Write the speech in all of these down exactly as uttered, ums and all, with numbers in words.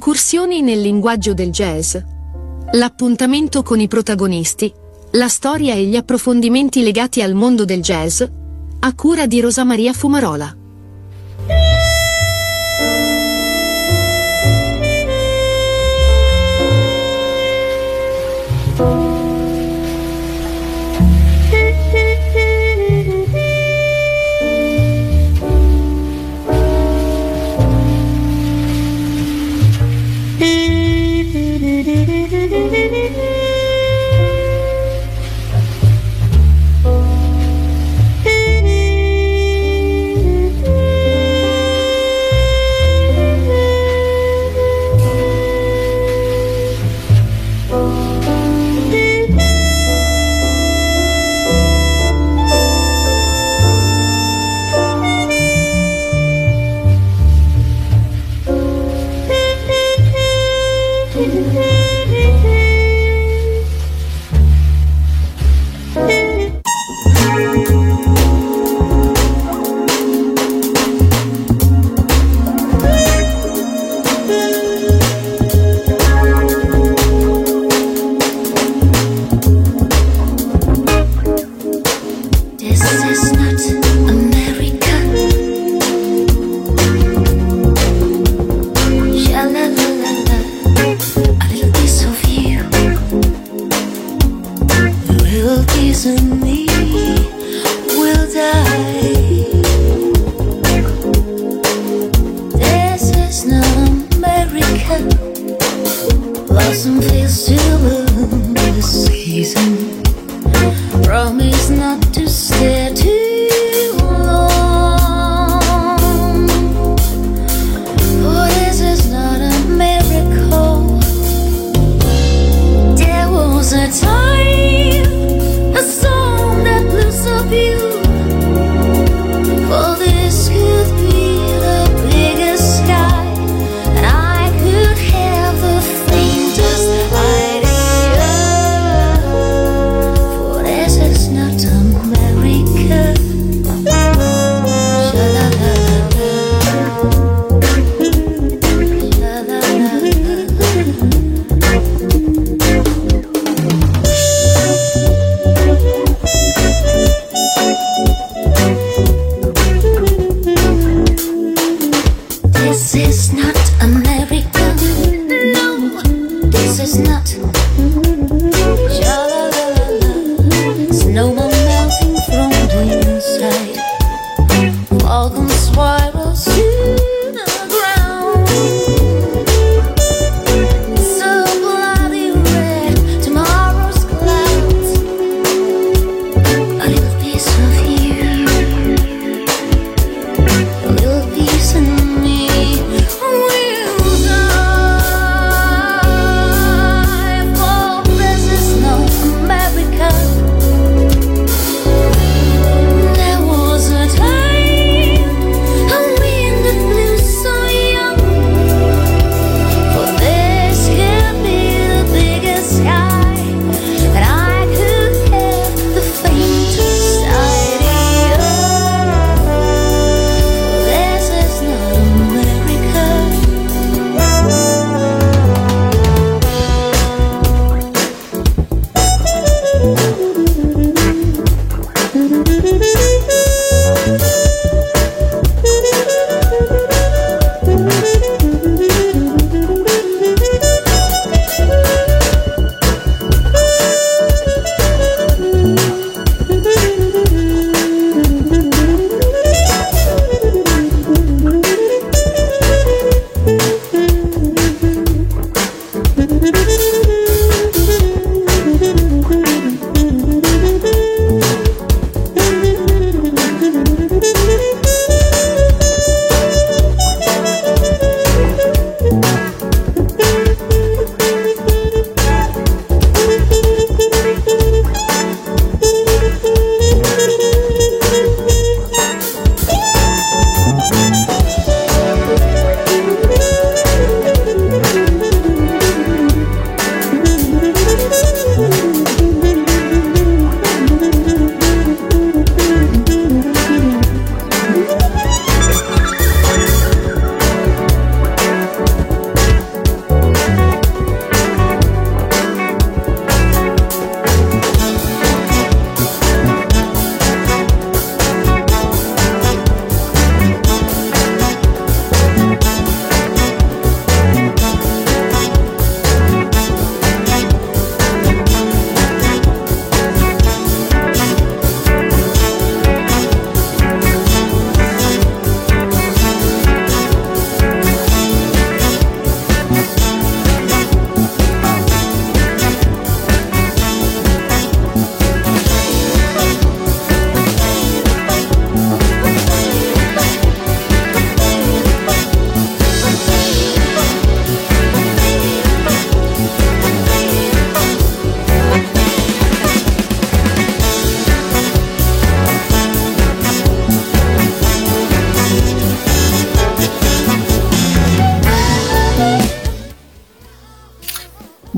Incursioni nel linguaggio del jazz. L'appuntamento con i protagonisti, la storia e gli approfondimenti legati al mondo del jazz, a cura di Rosa Maria Fumarola.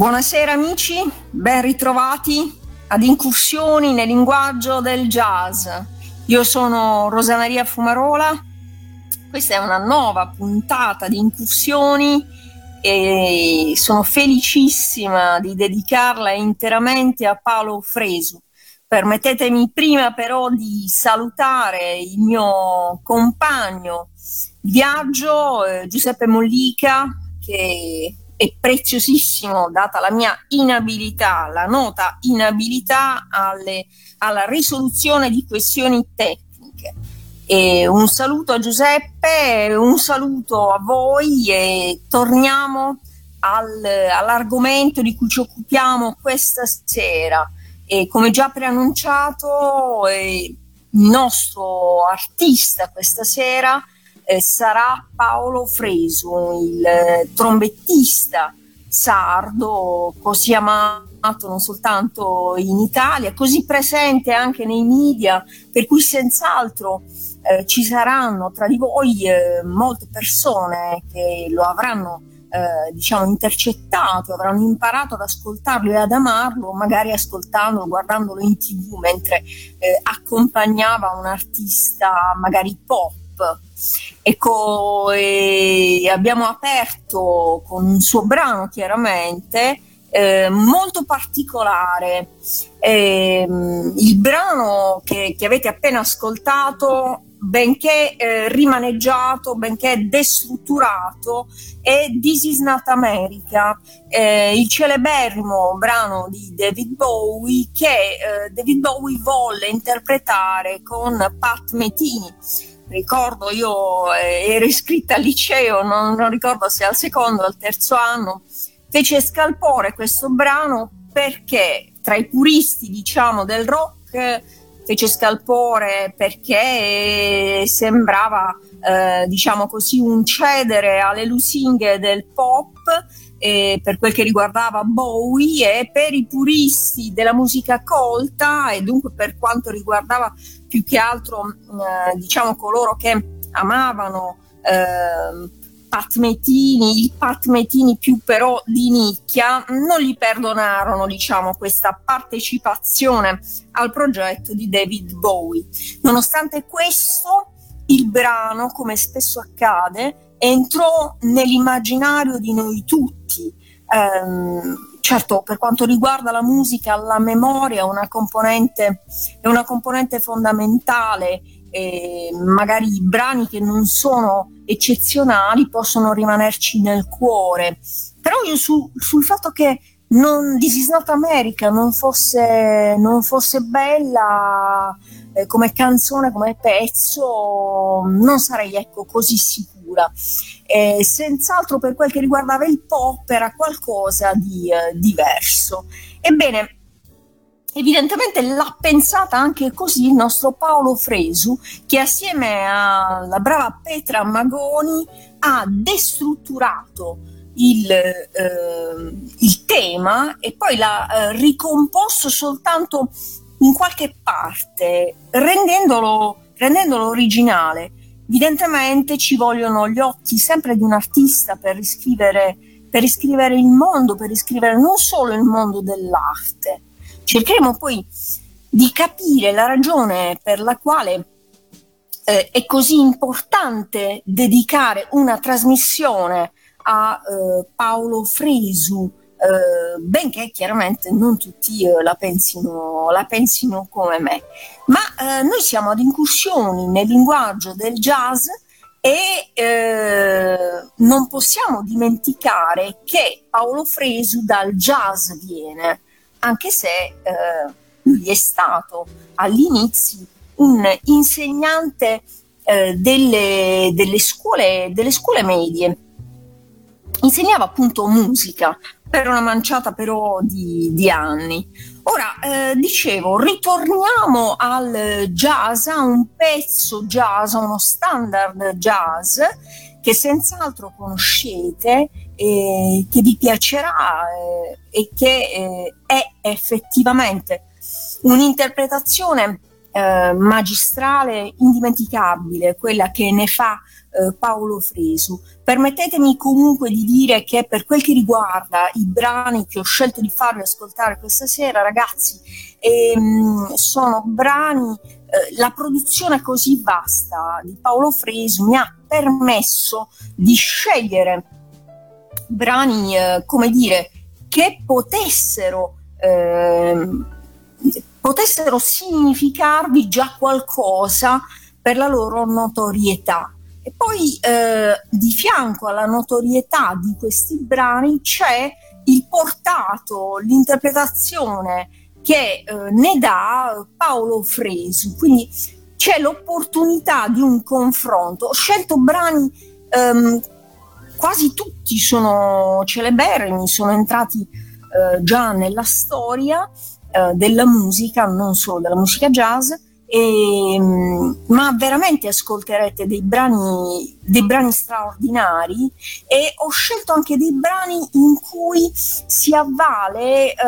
Buonasera amici, ben ritrovati ad Incursioni nel linguaggio del jazz. Io sono Rosa Maria Fumarola, questa è una nuova puntata di Incursioni e sono felicissima di dedicarla interamente a Paolo Fresu. Permettetemi prima però di salutare il mio compagno di viaggio, eh, Giuseppe Mollica, che è preziosissimo data la mia inabilità, la nota inabilità alle, alla risoluzione di questioni tecniche. E un saluto a Giuseppe, un saluto a voi e torniamo al, all'argomento di cui ci occupiamo questa sera. E come già preannunciato, eh, il nostro artista questa sera eh, sarà Paolo Fresu, il eh, trombettista sardo, così amato non soltanto in Italia, così presente anche nei media, per cui senz'altro eh, ci saranno tra di voi eh, molte persone che lo avranno Eh, diciamo intercettato, avranno imparato ad ascoltarlo e ad amarlo, magari ascoltandolo, guardandolo in tv mentre eh, accompagnava un artista magari pop. Ecco, eh, abbiamo aperto con un suo brano chiaramente eh, molto particolare. Eh, il brano che, che avete appena ascoltato, benché eh, rimaneggiato, benché destrutturato, è This Is Not America, eh, il celeberrimo brano di David Bowie che eh, David Bowie volle interpretare con Pat Metheny. Ricordo, io eh, ero iscritta al liceo, non, non ricordo se al secondo o al terzo anno, fece scalpore questo brano perché tra i puristi, diciamo, del rock fece scalpore perché sembrava, eh, diciamo così, un cedere alle lusinghe del pop eh, per quel che riguardava Bowie, e per i puristi della musica colta e dunque per quanto riguardava più che altro eh, diciamo coloro che amavano eh, Pat Metheny, il Pat Metheny più però di nicchia, non gli perdonarono, diciamo, questa partecipazione al progetto di David Bowie. Nonostante questo, il brano, come spesso accade, entrò nell'immaginario di noi tutti. Ehm, certo, per quanto riguarda la musica, la memoria è una componente, è una componente fondamentale. E magari i brani che non sono eccezionali possono rimanerci nel cuore, però io su, sul fatto che non, This Is Not America non fosse, non fosse bella eh, come canzone, come pezzo, non sarei ecco così sicura. Eh, senz'altro per quel che riguardava il pop era qualcosa di eh, diverso. Ebbene, evidentemente l'ha pensata anche così il nostro Paolo Fresu, che assieme alla brava Petra Magoni ha destrutturato il, eh, il tema e poi l'ha eh, ricomposto soltanto in qualche parte, rendendolo, rendendolo originale. Evidentemente ci vogliono gli occhi sempre di un artista per riscrivere, per riscrivere il mondo, per riscrivere non solo il mondo dell'arte. Cercheremo poi di capire la ragione per la quale eh, è così importante dedicare una trasmissione a eh, Paolo Fresu, eh, benché chiaramente non tutti eh, la pensino, la pensino come me. Ma eh, noi siamo ad Incursioni nel linguaggio del jazz e eh, non possiamo dimenticare che Paolo Fresu dal jazz viene, anche se eh, lui è stato all'inizio un insegnante eh, delle, delle, scuole, delle scuole medie. Insegnava appunto musica per una manciata però di, di anni. Ora, eh, dicevo, ritorniamo al jazz, a un pezzo jazz, a uno standard jazz che senz'altro conoscete, eh, che vi piacerà eh, e che eh, è effettivamente un'interpretazione eh, magistrale, indimenticabile, quella che ne fa eh, Paolo Fresu. Permettetemi comunque di dire che per quel che riguarda i brani che ho scelto di farvi ascoltare questa sera, ragazzi, ehm, sono brani, eh, la produzione così vasta di Paolo Fresu mi ha permesso di scegliere brani, eh, come dire, che potessero eh, potessero significarvi già qualcosa per la loro notorietà. E poi eh, di fianco alla notorietà di questi brani c'è il portato, l'interpretazione che eh, ne dà Paolo Fresu, quindi c'è l'opportunità di un confronto. Ho scelto brani, ehm, quasi tutti sono celeberrimi, sono entrati eh, già nella storia eh, della musica, non solo della musica jazz, e, ma veramente ascolterete dei brani, dei brani straordinari, e ho scelto anche dei brani in cui si avvale eh,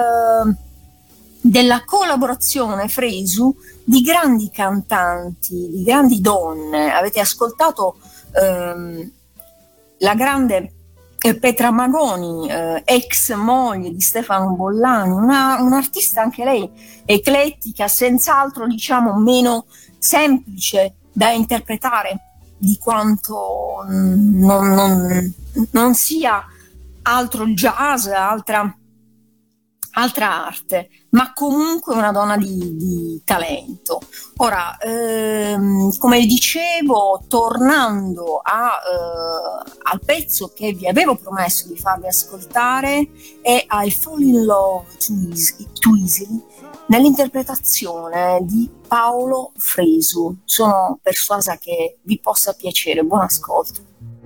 della collaborazione Fresu di grandi cantanti, di grandi donne. Avete ascoltato ehm, la grande eh, Petra Magoni, eh, ex moglie di Stefano Bollani, una, un'artista anche lei eclettica, senz'altro diciamo meno semplice da interpretare di quanto non, non, non sia altro il jazz, altra, altra arte, ma comunque una donna di, di talento. Ora, ehm, come dicevo, tornando a, eh, al pezzo che vi avevo promesso di farvi ascoltare, è I Fall in Love Too Easily, Too Easily nell'interpretazione di Paolo Fresu. Sono persuasa che vi possa piacere. Buon ascolto.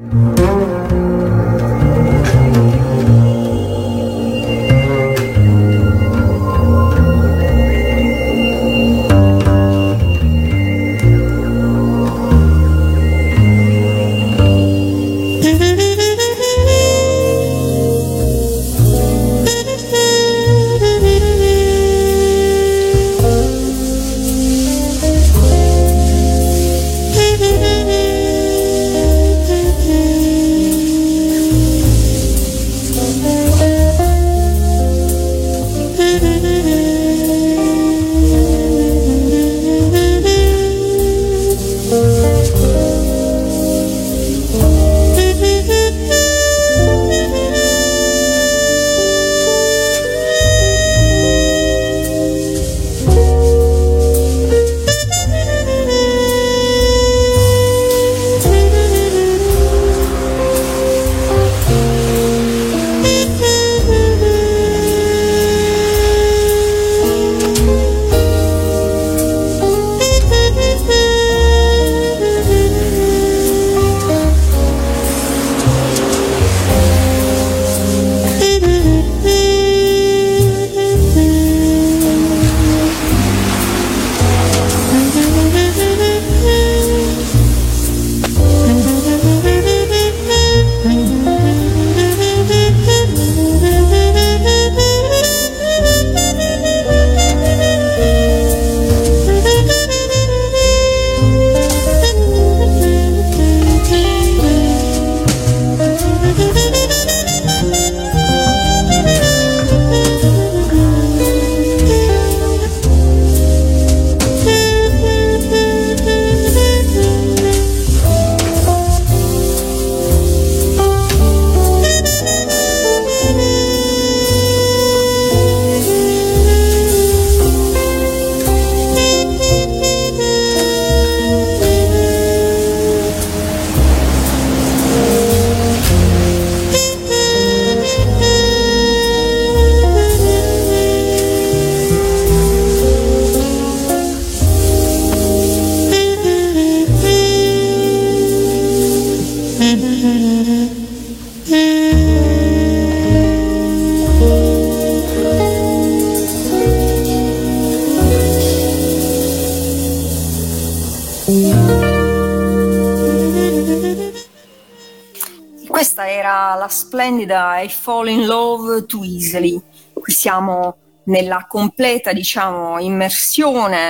Questa era la splendida I Fall in Love Too Easily. Qui siamo nella completa, diciamo, immersione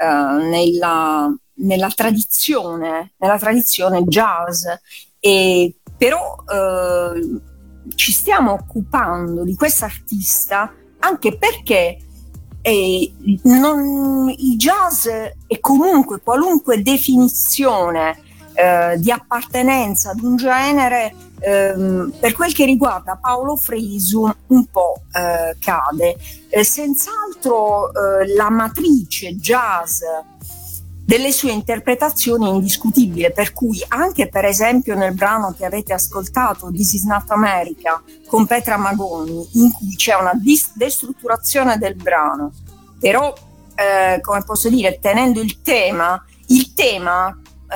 eh, nella, nella tradizione, nella tradizione jazz, e però eh, ci stiamo occupando di questa artista anche perché eh, non, il jazz e comunque qualunque definizione eh, di appartenenza ad un genere, ehm, per quel che riguarda Paolo Fresu un po' eh, cade. Eh, senz'altro eh, la matrice jazz delle sue interpretazioni è indiscutibile, per cui anche per esempio nel brano che avete ascoltato, This Is Not America, con Petra Magoni, in cui c'è una dis- destrutturazione del brano, però eh, come posso dire, tenendo il tema, il tema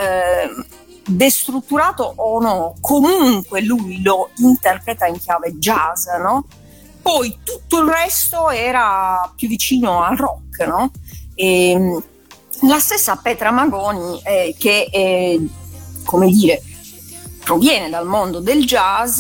eh, destrutturato o no, comunque lui lo interpreta in chiave jazz, no? Poi tutto il resto era più vicino al rock, no? E, la stessa Petra Magoni, eh, che eh, come dire proviene dal mondo del jazz,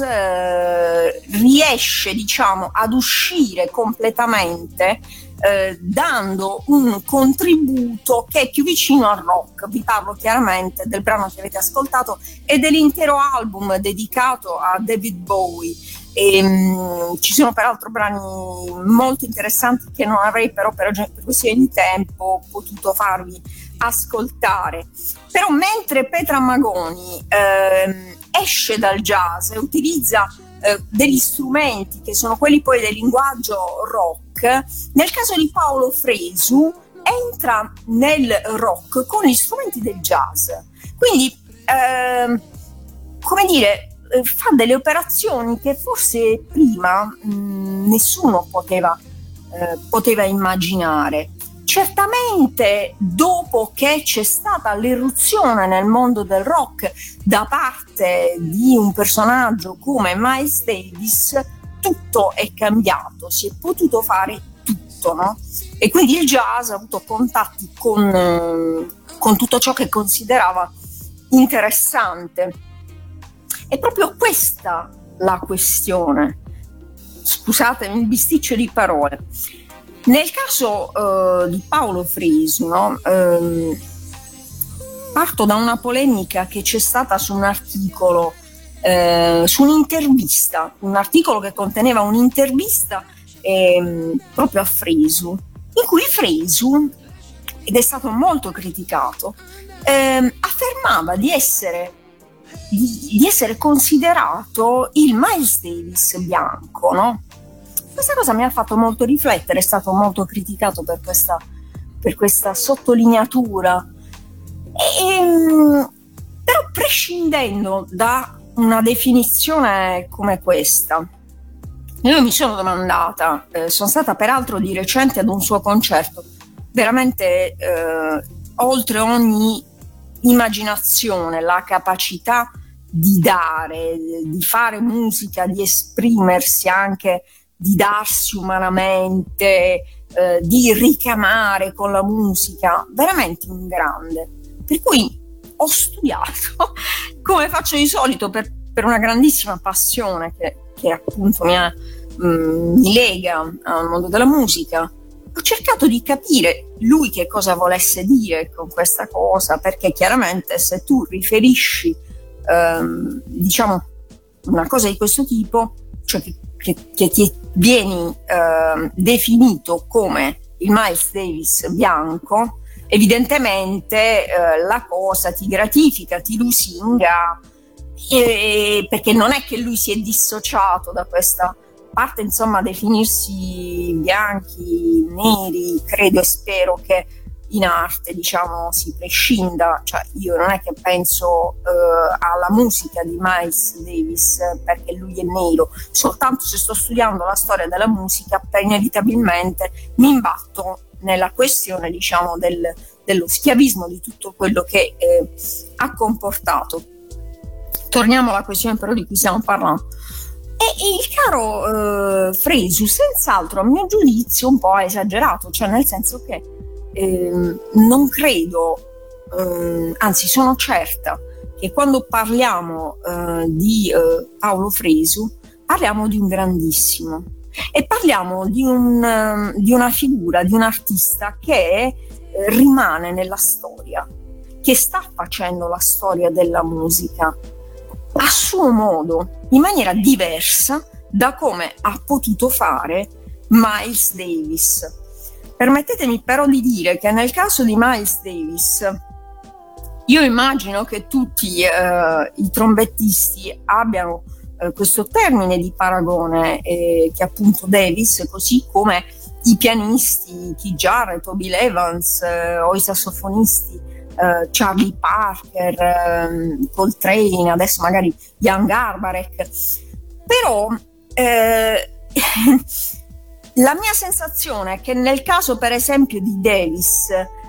eh, riesce diciamo ad uscire completamente eh, dando un contributo che è più vicino al rock. Vi parlo chiaramente del brano che avete ascoltato e dell'intero album dedicato a David Bowie. E, um, ci sono peraltro brani molto interessanti che non avrei però per, per questione di tempo potuto farvi ascoltare. Però mentre Petra Magoni ehm, esce dal jazz e utilizza eh, degli strumenti che sono quelli poi del linguaggio rock, nel caso di Paolo Fresu entra nel rock con gli strumenti del jazz, quindi ehm, come dire, fa delle operazioni che forse prima mh, nessuno poteva, eh, poteva immaginare. Certamente dopo che c'è stata l'irruzione nel mondo del rock da parte di un personaggio come Miles Davis, tutto è cambiato, si è potuto fare tutto, no? E quindi il jazz ha avuto contatti con, eh, con tutto ciò che considerava interessante. È proprio questa la questione. Scusatemi il bisticcio di parole. Nel caso uh, di Paolo Fresu, no, um, parto da una polemica che c'è stata su un articolo, uh, su un'intervista, un articolo che conteneva un'intervista um, proprio a Fresu, in cui Fresu, ed è stato molto criticato, um, affermava di essere Di, di essere considerato il Miles Davis bianco, no? Questa cosa mi ha fatto molto riflettere, è stato molto criticato per questa, per questa sottolineatura. E, però prescindendo da una definizione come questa, io mi sono domandata, eh, sono stata peraltro di recente ad un suo concerto, veramente eh, oltre ogni immaginazione, la capacità di dare, di fare musica, di esprimersi, anche di darsi umanamente, eh, di ricamare con la musica, veramente un grande. Per cui ho studiato, come faccio di solito, per, per una grandissima passione che, che appunto mi, ha, mh, mi lega al mondo della musica. Ho cercato di capire lui che cosa volesse dire con questa cosa, perché chiaramente se tu riferisci ehm, diciamo una cosa di questo tipo, cioè che, che, che ti vieni ehm, definito come il Miles Davis bianco, evidentemente eh, la cosa ti gratifica, ti lusinga, e, perché non è che lui si è dissociato da questa parte, insomma, definirsi bianchi, neri, credo e spero che in arte, diciamo, si prescinda, cioè io non è che penso eh, alla musica di Miles Davis perché lui è nero, soltanto se sto studiando la storia della musica, per inevitabilmente mi imbatto nella questione, diciamo, del, dello schiavismo, di tutto quello che eh, ha comportato. Torniamo alla questione però di cui stiamo parlando. E il caro eh, Fresu, senz'altro, a mio giudizio, un po' ha esagerato, cioè nel senso che eh, non credo, eh, anzi sono certa che quando parliamo eh, di eh, Paolo Fresu parliamo di un grandissimo e parliamo di, un, di una figura, di un artista che eh, rimane nella storia, che sta facendo la storia della musica a suo modo, in maniera diversa da come ha potuto fare Miles Davis. Permettetemi però di dire che nel caso di Miles Davis, io immagino che tutti eh, i trombettisti abbiano eh, questo termine di paragone, eh, che è appunto Davis, così come i pianisti, Keith Jarrett, Bill Evans, eh, o i sassofonisti, eh, Charlie Parker, eh, Coltrane, adesso magari Jan Garbarek. Però eh, la mia sensazione è che nel caso per esempio di Davis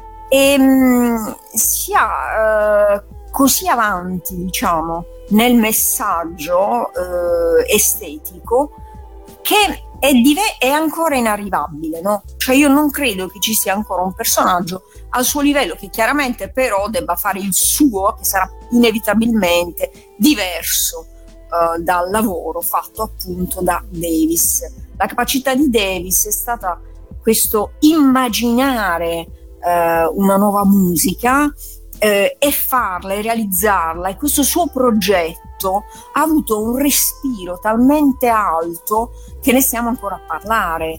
ehm, sia eh, così avanti, diciamo, nel messaggio eh, estetico, che è, dive- è ancora inarrivabile, no? Cioè io non credo che ci sia ancora un personaggio al suo livello, che chiaramente però debba fare il suo, che sarà inevitabilmente diverso uh, dal lavoro fatto appunto da Davis. La capacità di Davis è stata questo immaginare uh, una nuova musica eh, e farla e realizzarla, e questo suo progetto ha avuto un respiro talmente alto che ne stiamo ancora a parlare.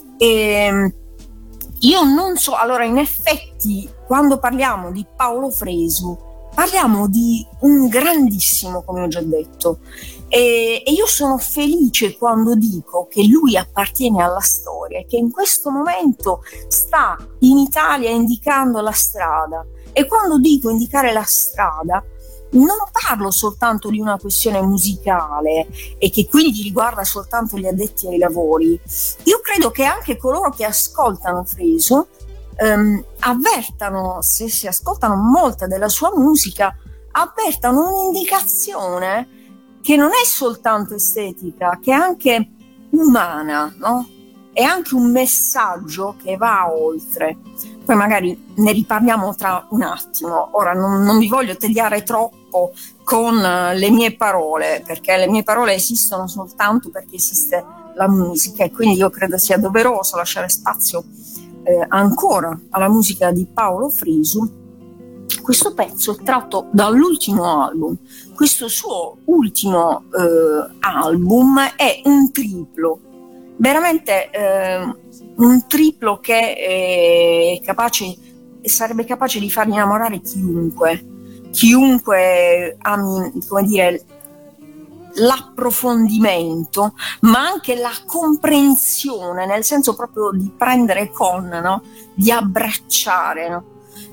E io non so, allora in effetti quando parliamo di Paolo Fresu parliamo di un grandissimo, come ho già detto, e, e io sono felice quando dico che lui appartiene alla storia e che in questo momento sta in Italia indicando la strada. E quando dico indicare la strada non parlo soltanto di una questione musicale e che quindi riguarda soltanto gli addetti ai lavori. Io credo che anche coloro che ascoltano Fresu ehm, avvertano, se si ascoltano molta della sua musica, avvertano un'indicazione che non è soltanto estetica, che è anche umana, no? È anche un messaggio che va oltre. Poi magari ne riparliamo tra un attimo. Ora non, non vi voglio tediare troppo con le mie parole, perché le mie parole esistono soltanto perché esiste la musica, e quindi io credo sia doveroso lasciare spazio eh, ancora alla musica di Paolo Fresu. Questo pezzo è tratto dall'ultimo album. Questo suo ultimo eh, album è un triplo, veramente eh, un triplo che è capace, sarebbe capace di far innamorare chiunque, chiunque ami, come dire, l'approfondimento, ma anche la comprensione, nel senso proprio di prendere con, no? Di abbracciare, no?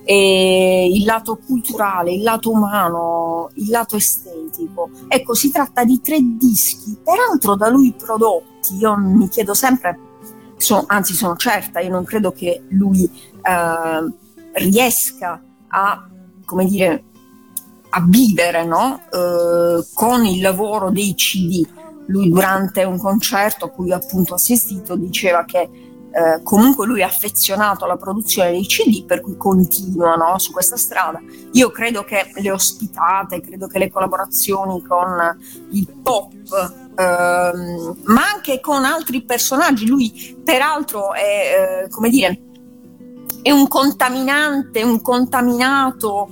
E il lato culturale, il lato umano, il lato estetico. Ecco, si tratta di tre dischi, peraltro da lui prodotti. Io mi chiedo sempre, sono, anzi sono certa, io non credo che lui eh, riesca a, come dire, a vivere, no? eh, con il lavoro dei C D. Lui durante un concerto a cui appunto ho assistito diceva che Eh, comunque lui è affezionato alla produzione dei C D, per cui continua, no, su questa strada. Io credo che le ospitate, credo che le collaborazioni con il pop, ehm, ma anche con altri personaggi, lui peraltro è, eh, come dire, è un contaminante, un contaminato,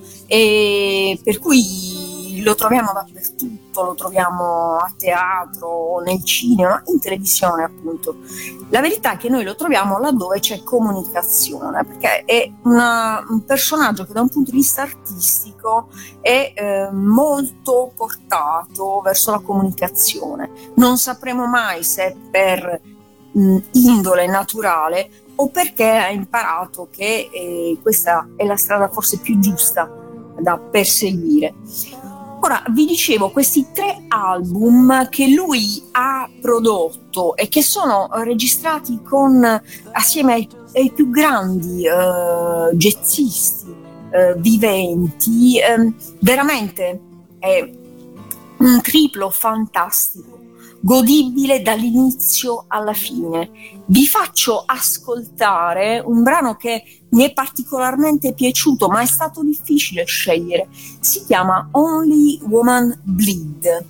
e per cui lo troviamo dappertutto, lo troviamo a teatro, nel cinema, in televisione appunto. La verità è che noi lo troviamo laddove c'è comunicazione, perché è una, un personaggio che da un punto di vista artistico è eh, molto portato verso la comunicazione. Non sapremo mai se per mh, indole naturale o perché ha imparato che eh, questa è la strada forse più giusta da perseguire. Ora, vi dicevo, questi tre album che lui ha prodotto e che sono registrati con, assieme ai, ai più grandi eh, jazzisti eh, viventi, eh, veramente è un triplo fantastico, godibile dall'inizio alla fine. Vi faccio ascoltare un brano che mi è particolarmente piaciuto, ma è stato difficile scegliere. Si chiama Only Woman Bleed,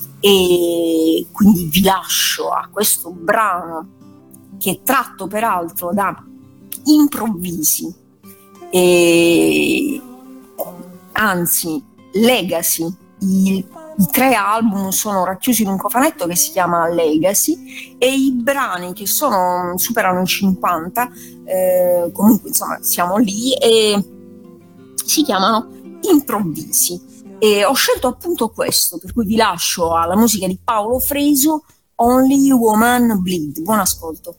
e quindi vi lascio a questo brano che è tratto peraltro da Improvvisi, e anzi Legacy, i, i tre album sono racchiusi in un cofanetto che si chiama Legacy e i brani che sono superano i cinquanta, eh, comunque insomma siamo lì, e si chiamano Improvvisi. E ho scelto appunto questo, per cui vi lascio alla musica di Paolo Fresu, Only Woman Bleed. Buon ascolto.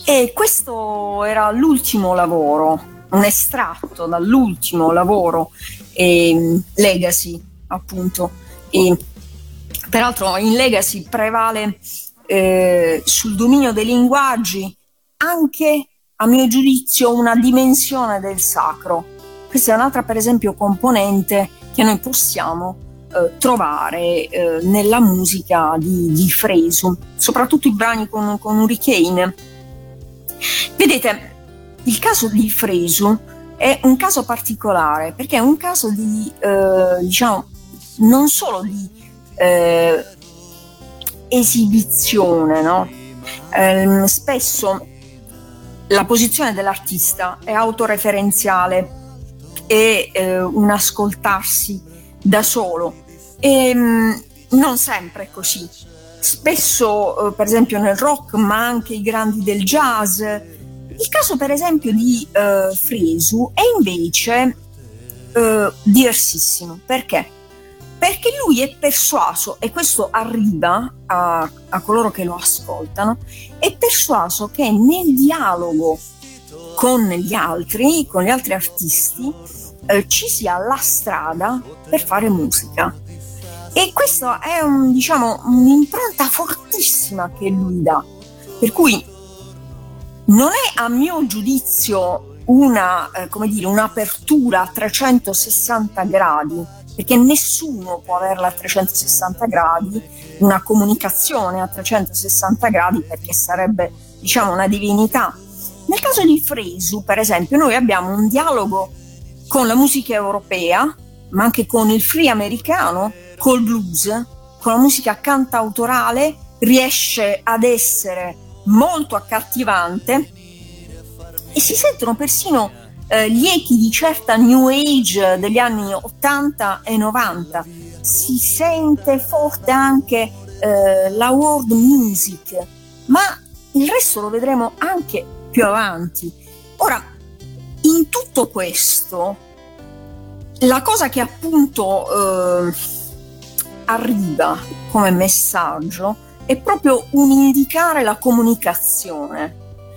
E questo era l'ultimo lavoro, un estratto dall'ultimo lavoro, eh, Legacy, appunto. E, peraltro in Legacy prevale eh, sul dominio dei linguaggi anche, a mio giudizio, una dimensione del sacro. Questa è un'altra, per esempio, componente che noi possiamo eh, trovare eh, nella musica di, di Fresu, soprattutto i brani con, con hurricane. Vedete, il caso di Fresu è un caso particolare, perché è un caso di, eh, diciamo, non solo di eh, esibizione, no? Eh, spesso la posizione dell'artista è autoreferenziale e eh, un ascoltarsi da solo, e mh, non sempre è così. Spesso, eh, per esempio nel rock, ma anche i grandi del jazz. Il caso, per esempio, di eh, Fresu è invece eh, diversissimo. Perché? Perché lui è persuaso, e questo arriva a, a coloro che lo ascoltano, è persuaso che nel dialogo con gli altri, con gli altri artisti, eh, ci sia la strada per fare musica. E questa è un, diciamo, un'impronta fortissima che lui dà, per cui non è, a mio giudizio, una, eh, come dire, un'apertura a trecentosessanta gradi, perché nessuno può averla a trecentosessanta gradi, una comunicazione a trecentosessanta gradi, perché sarebbe, diciamo, una divinità. Nel caso di Fresu, per esempio, noi abbiamo un dialogo con la musica europea, ma anche con il free americano, col blues, con la musica cantautorale, riesce ad essere molto accattivante e si sentono persino eh, gli echi di certa new age degli anni ottanta e novanta. Si sente forte anche eh, la world music, ma il resto lo vedremo anche più avanti. Ora, in tutto questo, la cosa che appunto eh, arriva come messaggio è proprio un indicare la comunicazione,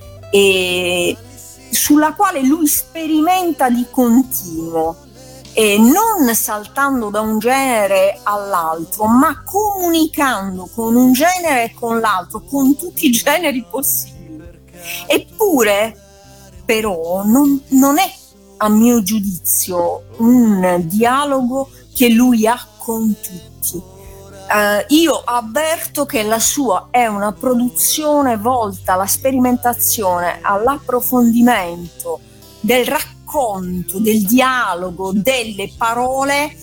e sulla quale lui sperimenta di continuo, e non saltando da un genere all'altro, ma comunicando con un genere e con l'altro, con tutti i generi possibili. Eppure, però, non, non è, a mio giudizio, un dialogo che lui ha con tutti. Uh, io avverto che la sua è una produzione volta alla sperimentazione, all'approfondimento del racconto, del dialogo, delle parole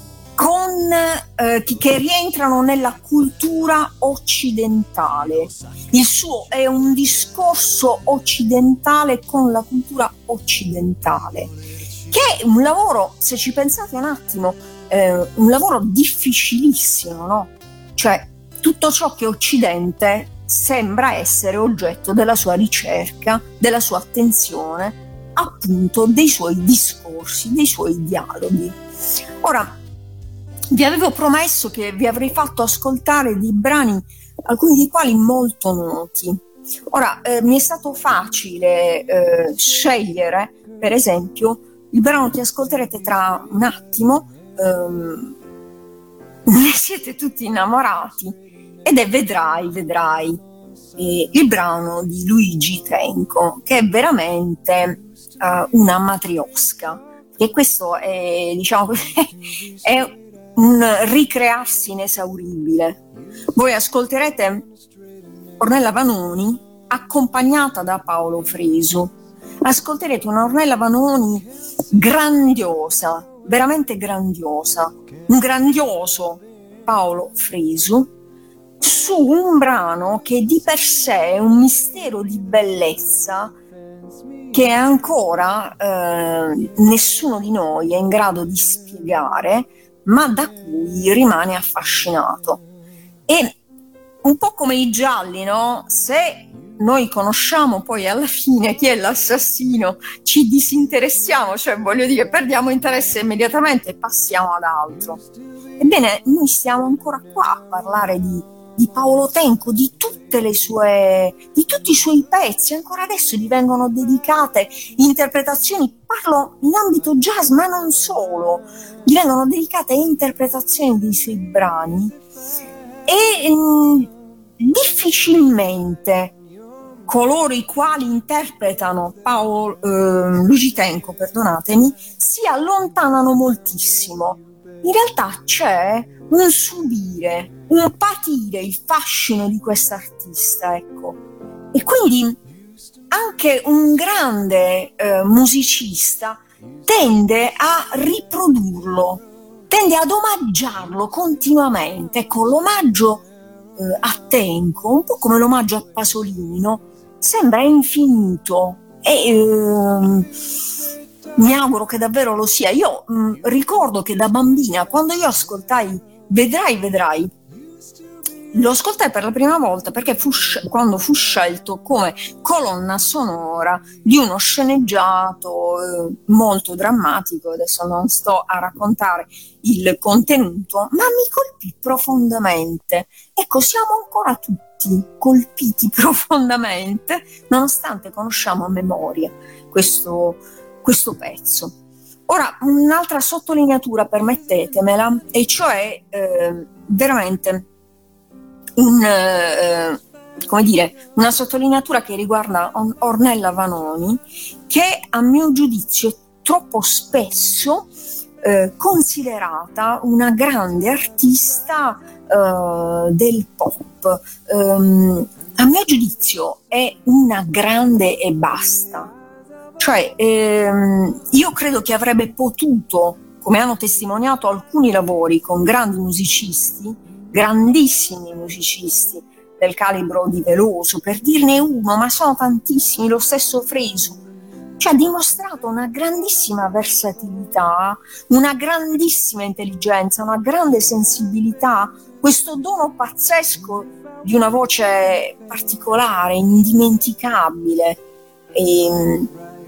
con, eh, che, che rientrano nella cultura occidentale. Il suo è un discorso occidentale con la cultura occidentale, che è un lavoro, se ci pensate un attimo, eh, un lavoro difficilissimo, no? Cioè, tutto ciò che è Occidente sembra essere oggetto della sua ricerca, della sua attenzione, appunto dei suoi discorsi, dei suoi dialoghi. Ora, vi avevo promesso che vi avrei fatto ascoltare dei brani, alcuni dei quali molto noti. Ora, eh, mi è stato facile eh, scegliere, per esempio, il brano che ascolterete tra un attimo, ehm, ne siete tutti innamorati, ed è Vedrai, vedrai, eh, il brano di Luigi Tenco, che è veramente eh, una matriosca, e questo è, diciamo, è un ricrearsi inesauribile. Voi ascolterete Ornella Vanoni accompagnata da Paolo Fresu. Ascolterete una Ornella Vanoni grandiosa, veramente grandiosa, un grandioso Paolo Fresu su un brano che di per sé è un mistero di bellezza che ancora eh, nessuno di noi è in grado di spiegare, ma da cui rimane affascinato. E un po' come i gialli, no? Se noi conosciamo poi alla fine chi è l'assassino, ci disinteressiamo, cioè voglio dire, perdiamo interesse immediatamente e passiamo ad altro. Ebbene, noi siamo ancora qua a parlare di di Paolo Tenco, di tutte le sue, di tutti i suoi pezzi. Ancora adesso gli vengono dedicate interpretazioni, parlo in ambito jazz, ma non solo, gli vengono dedicate interpretazioni dei suoi brani, e mh, difficilmente coloro i quali interpretano Paolo eh, Luigi Tenco, perdonatemi, si allontanano moltissimo. In realtà c'è un subire, un patire il fascino di quest'artista, ecco. E quindi anche un grande eh, musicista tende a riprodurlo, tende ad omaggiarlo continuamente. Ecco, l'omaggio eh, a Tenco, un po' come l'omaggio a Pasolini, no? Sembra infinito e ehm, mi auguro che davvero lo sia. Io mh, ricordo che da bambina, quando io ascoltai Vedrai, vedrai, lo ascoltai per la prima volta perché fu quando fu scelto come colonna sonora di uno sceneggiato eh, molto drammatico. Adesso non sto a raccontare il contenuto, ma mi colpì profondamente. Ecco, siamo ancora tutti colpiti profondamente, nonostante conosciamo a memoria questo, questo pezzo. Ora, un'altra sottolineatura, permettetemela, e cioè eh, veramente un, eh, come dire, una sottolineatura che riguarda Ornella Vanoni, che a mio giudizio è troppo spesso eh, considerata una grande artista eh, del pop. Um, a mio giudizio è una grande e basta. Cioè, ehm, io credo che avrebbe potuto, come hanno testimoniato alcuni lavori con grandi musicisti, grandissimi musicisti del calibro di Veloso, per dirne uno, ma sono tantissimi, lo stesso Fresu, cioè ha dimostrato una grandissima versatilità, una grandissima intelligenza, una grande sensibilità, questo dono pazzesco di una voce particolare, indimenticabile. E,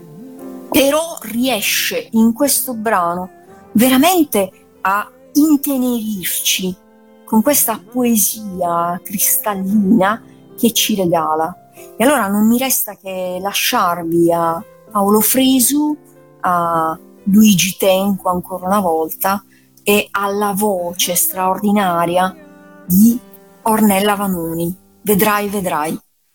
però riesce in questo brano veramente a intenerirci con questa poesia cristallina che ci regala. E allora non mi resta che lasciarvi a Paolo Fresu, a Luigi Tenco ancora una volta e alla voce straordinaria di Ornella Vanoni. Vedrai, vedrai.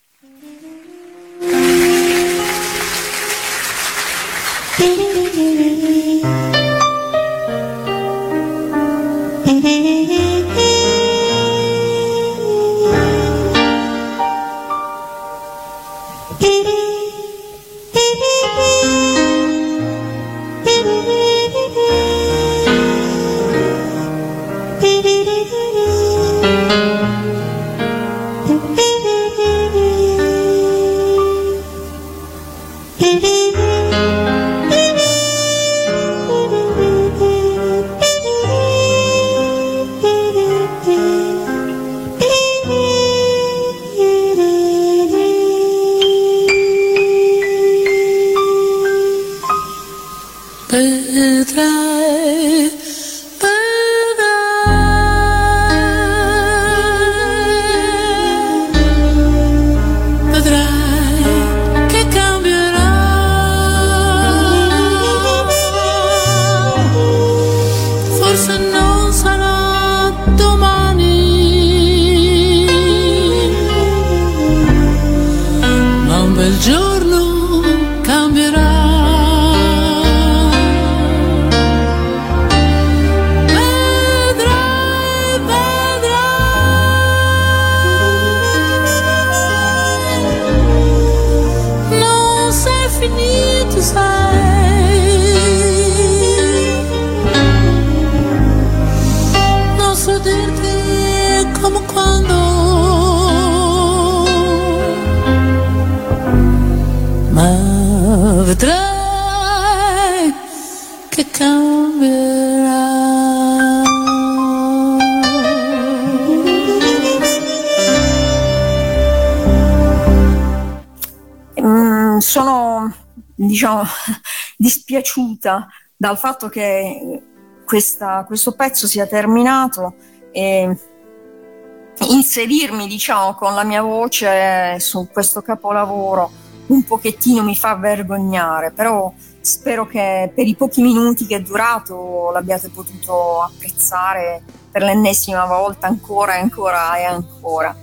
Vedrai, vedrai, vedrai che cambierà. Forse non sarà domani, ma un bel giorno cambierà. Finito sai, non so dirti come quando, ma vedrai che cambierà. Mm, sono, diciamo, dispiaciuta dal fatto che questa, questo pezzo sia terminato, e inserirmi, diciamo, con la mia voce su questo capolavoro un pochettino mi fa vergognare, però spero che per i pochi minuti che è durato l'abbiate potuto apprezzare per l'ennesima volta, ancora e ancora e ancora.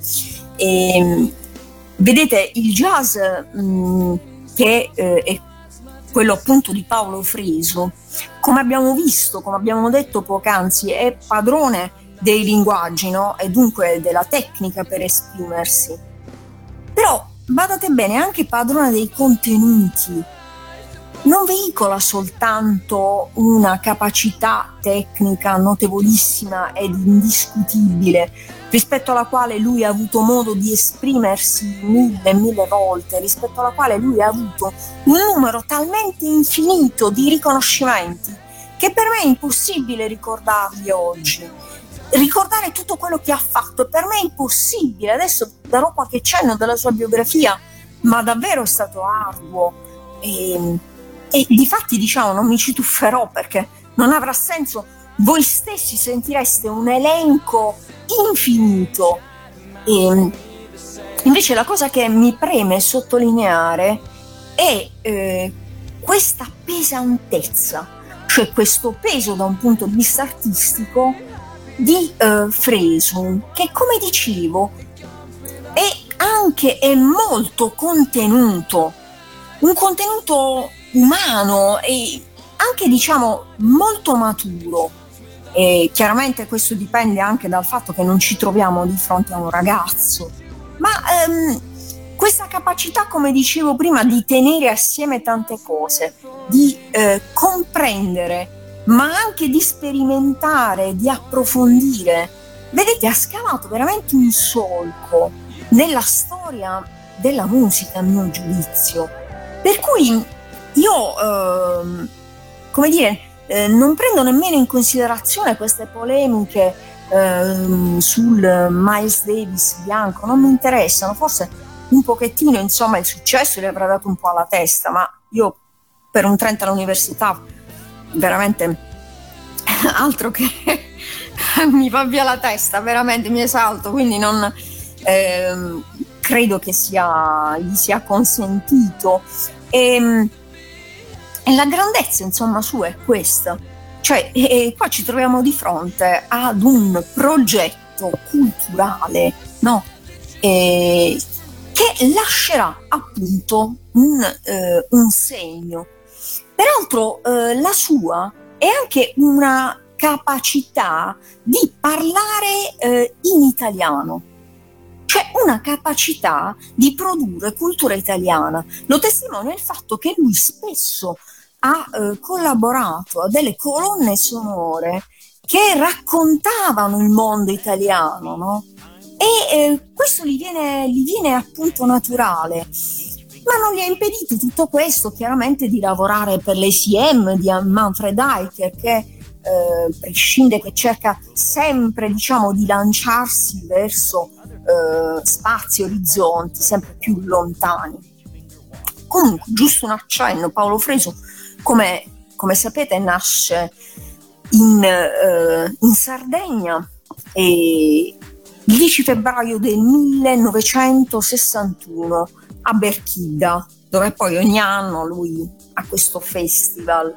E, vedete, il jazz mh, che eh, è quello appunto di Paolo Fresu, come abbiamo visto, come abbiamo detto poc'anzi, è padrone dei linguaggi, no? E dunque della tecnica per esprimersi. Però, badate bene, è anche padrone dei contenuti. Non veicola soltanto una capacità tecnica notevolissima ed indiscutibile, rispetto alla quale lui ha avuto modo di esprimersi mille e mille volte, rispetto alla quale lui ha avuto un numero talmente infinito di riconoscimenti che per me è impossibile ricordarli oggi. Ricordare tutto quello che ha fatto per me è impossibile. Adesso darò qualche cenno della sua biografia, ma davvero è stato arduo e, e difatti, diciamo, non mi ci tufferò perché non avrà senso. Voi stessi sentireste un elenco infinito. E invece la cosa che mi preme sottolineare è eh, questa pesantezza, cioè questo peso da un punto di vista artistico di uh, Fresu, che, come dicevo, è anche è molto contenuto, un contenuto umano e anche, diciamo, molto maturo. E chiaramente questo dipende anche dal fatto che non ci troviamo di fronte a un ragazzo, ma um, questa capacità, come dicevo prima, di tenere assieme tante cose, di eh, comprendere, ma anche di sperimentare, di approfondire. Vedete, ha scavato veramente un solco nella storia della musica, a mio giudizio. Per cui io, eh, come dire, eh, non prendo nemmeno in considerazione queste polemiche eh, sul Miles Davis bianco, non mi interessano. Forse un pochettino, insomma, il successo gli avrà dato un po' alla testa, ma io per un trenta all'università veramente altro che mi va via la testa, veramente mi esalto, quindi non ehm, credo che sia gli sia consentito e, e la grandezza, insomma, sua è questa, cioè e qua ci troviamo di fronte ad un progetto culturale, no? E, che lascerà appunto un, eh, un segno. Peraltro eh, la sua è anche una capacità di parlare eh, in italiano, cioè una capacità di produrre cultura italiana. Lo testimonia il fatto che lui spesso ha eh, collaborato a delle colonne sonore che raccontavano il mondo italiano, no? E eh, questo gli viene, gli viene appunto naturale. Ma non gli ha impedito tutto questo, chiaramente, di lavorare per l'A C M di Manfred Eicher, che eh, prescinde, che cerca sempre, diciamo, di lanciarsi verso eh, spazi e orizzonti sempre più lontani. Comunque, giusto un accenno, Paolo Fresu, come, come sapete, nasce in, eh, in Sardegna e il dieci febbraio del millenovecentosessantuno a Berchida, dove poi ogni anno lui ha questo festival.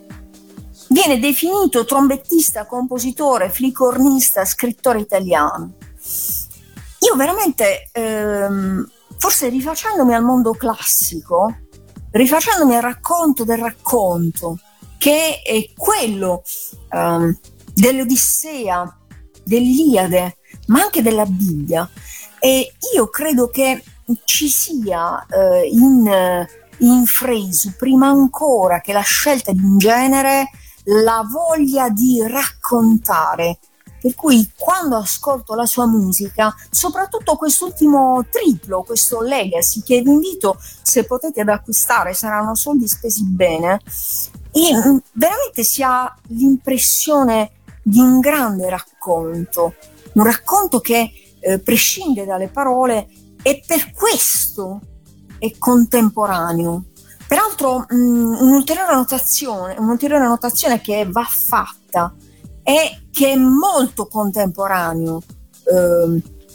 Viene definito trombettista, compositore, flicornista, scrittore italiano. Io veramente, ehm, forse rifacendomi al mondo classico, rifacendomi al racconto del racconto, che è quello ehm, dell'Odissea, dell'Iliade, ma anche della Bibbia, e io credo che ci sia eh, in, in Fresu, prima ancora che la scelta di un genere, la voglia di raccontare. Per cui quando ascolto la sua musica, soprattutto quest'ultimo triplo, questo Legacy, che vi invito, se potete, ad acquistare, saranno soldi spesi bene, e veramente si ha l'impressione di un grande racconto, un racconto che eh, prescinde dalle parole e per questo è contemporaneo. Peraltro mh, un'ulteriore notazione, un'ulteriore notazione che va fatta è che è molto contemporaneo eh,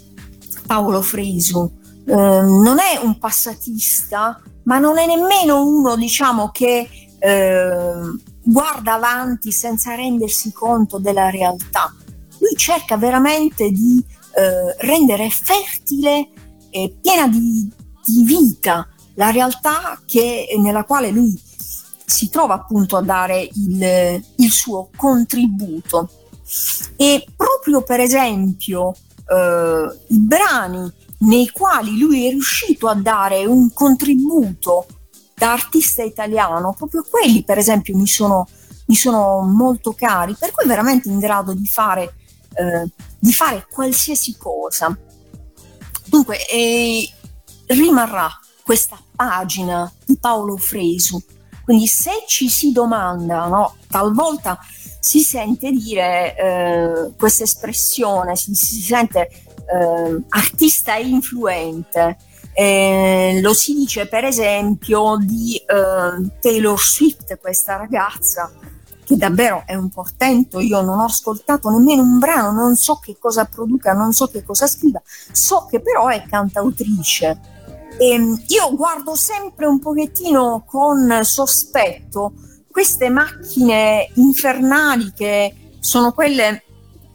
Paolo Fresu, eh, non è un passatista, ma non è nemmeno uno, diciamo, che eh, guarda avanti senza rendersi conto della realtà. Lui cerca veramente di eh, rendere fertile e piena di, di vita la realtà che, nella quale lui si trova appunto a dare il, il suo contributo. E proprio per esempio eh, i brani nei quali lui è riuscito a dare un contributo da artista italiano, proprio quelli per esempio mi sono, mi sono molto cari, per cui è veramente in grado di fare, eh, di fare qualsiasi cosa. Dunque eh, rimarrà questa pagina di Paolo Fresu. Quindi se ci si domanda, no, talvolta si sente dire eh, questa espressione, si, si sente eh, artista influente, eh, lo si dice per esempio di eh, Taylor Swift, questa ragazza che davvero è un portento. Io non ho ascoltato nemmeno un brano, non so che cosa produca, non so che cosa scriva, so che però è cantautrice. E io guardo sempre un pochettino con sospetto queste macchine infernali che sono quelle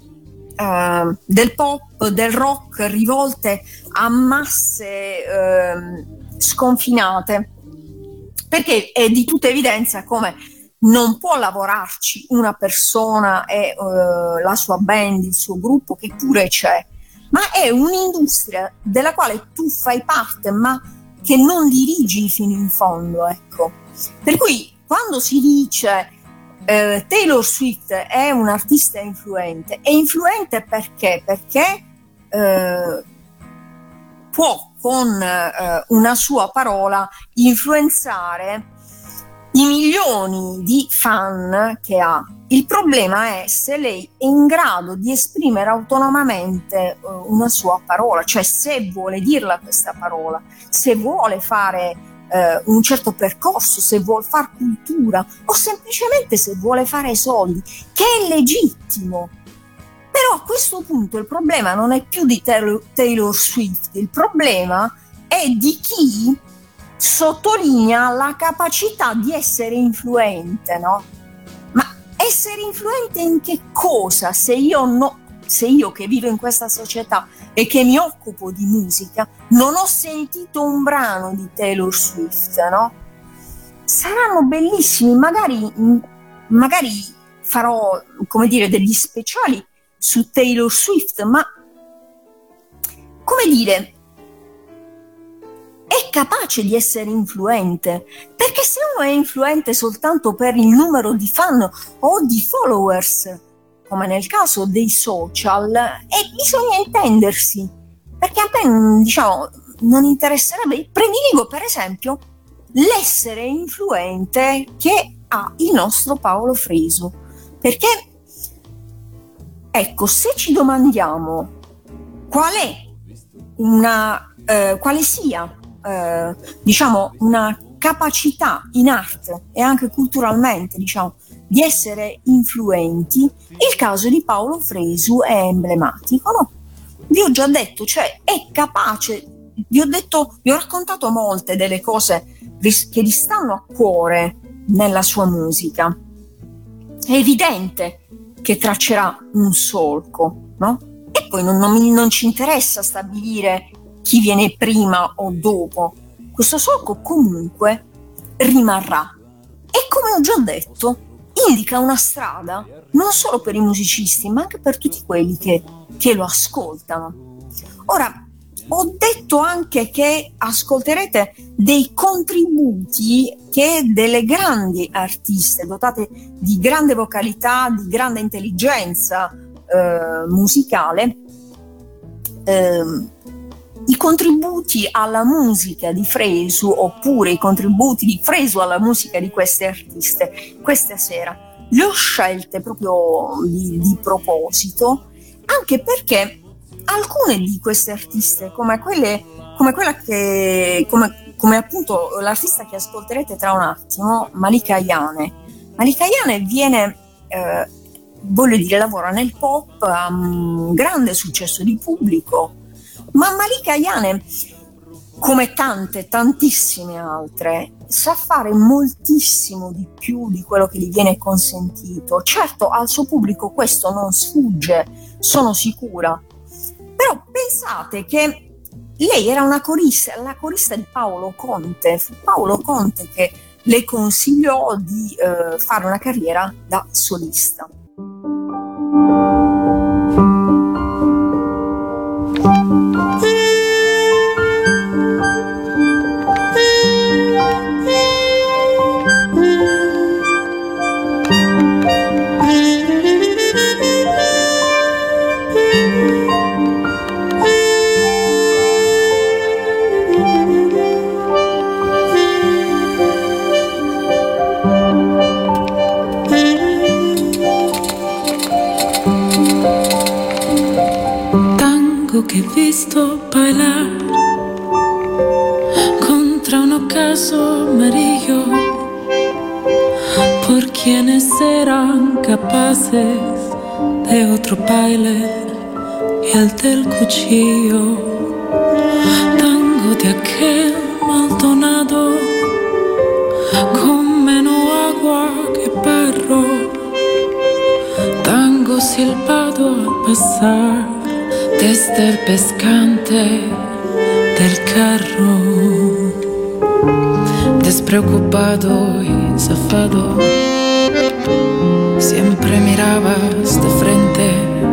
uh, del pop, del rock, rivolte a masse uh, sconfinate, perché è di tutta evidenza come non può lavorarci una persona e uh, la sua band, il suo gruppo, che pure c'è, ma è un'industria della quale tu fai parte, ma che non dirigi fino in fondo, ecco. Per cui quando si dice eh, Taylor Swift è un artista influente, è influente perché? Perché eh, può con eh, una sua parola influenzare i milioni di fan che ha. Il problema è se lei è in grado di esprimere autonomamente uh, una sua parola, cioè se vuole dirla questa parola, se vuole fare uh, un certo percorso, se vuole fare cultura o semplicemente se vuole fare soldi, che è legittimo. Però a questo punto il problema non è più di Taylor, Taylor Swift, il problema è di chi sottolinea la capacità di essere influente, no? Essere influente in che cosa? Se io, no, se io che vivo in questa società e che mi occupo di musica non ho sentito un brano di Taylor Swift, no? Saranno bellissimi, magari, magari farò, come dire, degli speciali su Taylor Swift, ma come dire, è capace di essere influente, perché se uno è influente soltanto per il numero di fan o di followers, come nel caso dei social, e bisogna intendersi, perché a me, diciamo, non interesserebbe, prediligo per esempio l'essere influente che ha il nostro Paolo Fresu, perché ecco, se ci domandiamo qual è una eh, quale sia Eh, diciamo una capacità in arte e anche culturalmente, diciamo, di essere influenti, il caso di Paolo Fresu è emblematico, no? Vi ho già detto, cioè è capace, vi ho detto, vi ho raccontato molte delle cose che gli stanno a cuore nella sua musica. È evidente che traccerà un solco, no? E poi non, non, non ci interessa stabilire chi viene prima o dopo, questo solco comunque rimarrà e, come ho già detto, indica una strada non solo per i musicisti ma anche per tutti quelli che, che lo ascoltano. Ora, ho detto anche che ascolterete dei contributi che delle grandi artiste dotate di grande vocalità, di grande intelligenza eh, musicale, eh, i contributi alla musica di Fresu, oppure i contributi di Fresu alla musica di queste artiste, questa sera le ho scelte proprio di, di proposito, anche perché alcune di queste artiste, come quelle, come quella che, come, come appunto l'artista che ascolterete tra un attimo, Malika Ayane. Malika Ayane viene, eh, voglio dire, lavora nel pop, ha un grande successo di pubblico. Ma Malika Ayane, come tante, tantissime altre, sa fare moltissimo di più di quello che gli viene consentito. Certo, al suo pubblico questo non sfugge, sono sicura. Però pensate che lei era una corista, la corista di Paolo Conte. Fu Paolo Conte che le consigliò di eh, fare una carriera da solista. Que he visto bailar contra un ocaso amarillo por quienes eran capaces de otro baile y el del cuchillo. Tango de aquel Maldonado con menos agua que barro, tango silbado al pasar desde el pescante del carro, despreocupado y zafado, siempre mirabas de frente.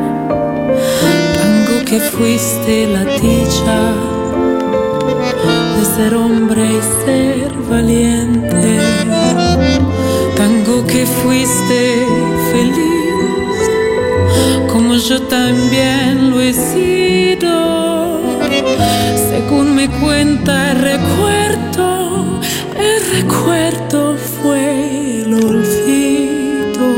Tango que fuiste la dicha de ser hombre y ser valiente. Tango que fuiste feliz como yo también lo he sido. Según me cuenta el recuerdo, el recuerdo fue el olvido.